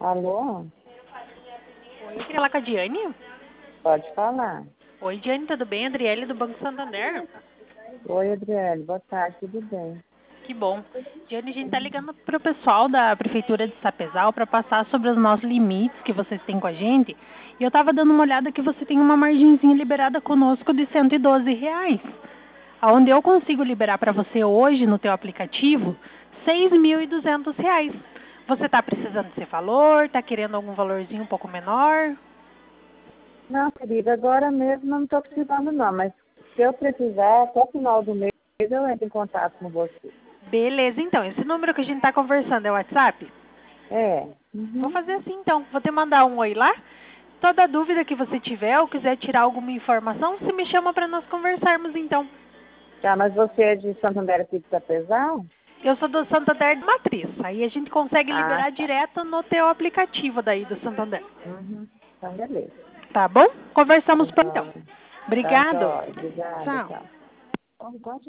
Alô? Oi, eu queria falar com a Diane. Pode falar. Oi, Diane, tudo bem? Adriele do Banco Santander. Oi, Adriele. Boa tarde, tudo bem? Que bom. Diane, a gente está ligando para o pessoal da Prefeitura de Sapezal para passar sobre os nossos limites que vocês têm com a gente. E eu estava dando uma olhada que você tem uma margenzinha liberada conosco de R$ 112, onde eu consigo liberar para você hoje no teu aplicativo R$ 6.200. Você está precisando desse valor? Está querendo algum valorzinho um pouco menor? Não, querida, agora mesmo não estou precisando não, mas se eu precisar, até o final do mês eu entro em contato com você. Beleza, então. Esse número que a gente está conversando é o WhatsApp? É. Vou Uhum. fazer assim, então. Vou te mandar um oi lá. Toda dúvida que você tiver ou quiser tirar alguma informação, você me chama para nós conversarmos, então. Tá, mas você é de Santander aqui de Sapezal? Eu sou do Santander de Matriz. Aí a gente consegue Ah, liberar tá. direto no teu aplicativo daí do Santander. Uhum. Então, beleza. Tá bom? Tá Conversamos então. jóia. Tá Obrigado. jóia. Obrigada, Tchau. tchau.